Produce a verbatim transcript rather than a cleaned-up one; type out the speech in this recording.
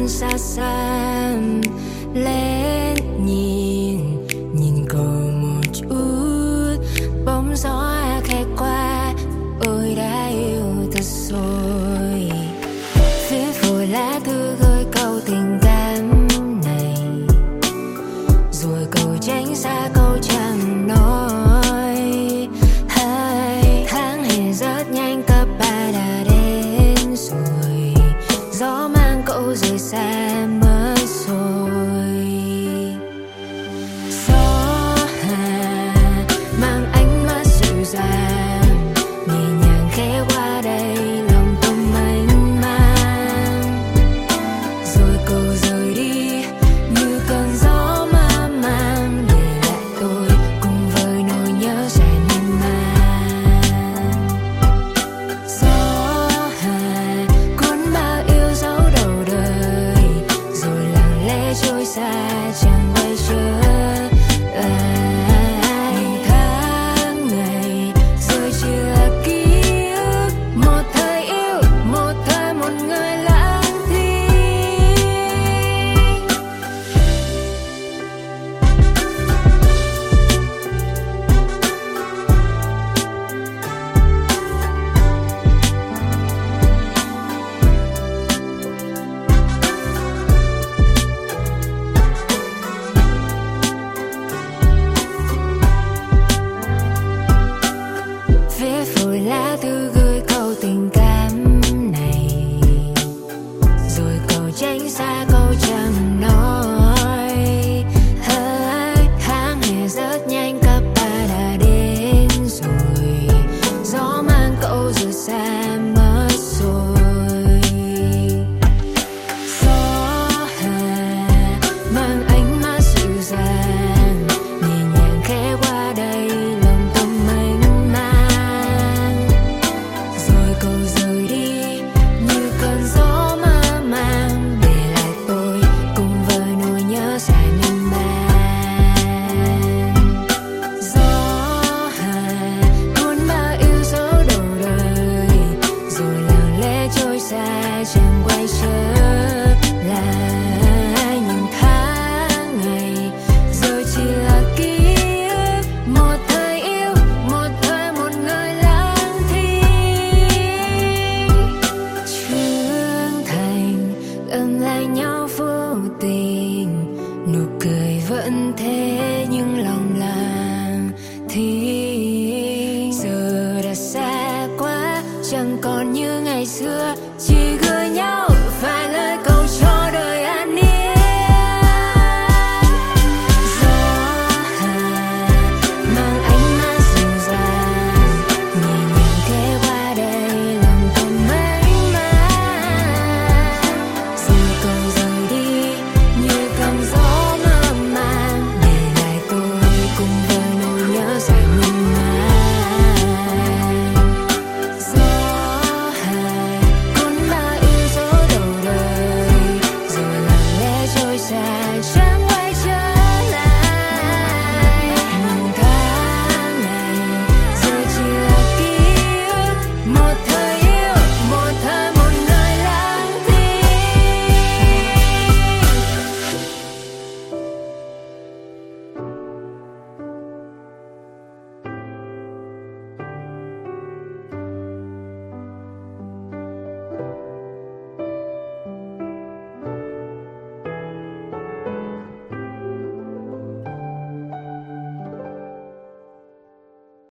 xa xa lên nhìn nhìn cầu một chút, bóng gió khẽ qua, ôi đã yêu thật rồi. Viết vội lá thư gửi câu tình cảm này, rồi câu tránh xa câu chẳng nói. Hai tháng hè rất nhanh, cấp ba đã đến rồi, gió mang cậu rời xa mất rồi. Gió hà mang ánh mắt dịu dàng, nhẹ nhàng khẽ qua đây, lòng tâm mênh mang. Rồi cậu rời đi như cơn gió ma mang, để lại tôi cùng với nỗi nhớ dài miên man. Gió hà cuốn bao yêu dấu đầu đời, rồi lặng lẽ trôi xa chẳng quay trở lại. Tháng ngày rồi chỉ là ký ức, một thời yêu, một thời một người lãng thi. Viết vội lá thư gửi câu tình cảm này, rồi câu tránh xa câu chẳng nói. Hai tháng hè rất nhanh, cấp ba đã đến rồi, gió mang cậu rời xa mất rồi. Gió hà mang ánh mắt dịu dàng, nhẹ nhàng khẽ qua đây, lòng tâm mênh mang. Rồi cậu rời đi như cơn gió ma mang, để lại tôi cùng với nỗi nhớ dài miên man. Gió hà cuốn bao yêu dấu đầu đời, rồi lặng lẽ trôi xa chẳng quay trở lại. Những tháng ngày rồi chỉ là ký ức, một thời yêu, một thời một người lãng thi. Trưởng thành gần lại nhau vô tình, nụ cười vẫn thế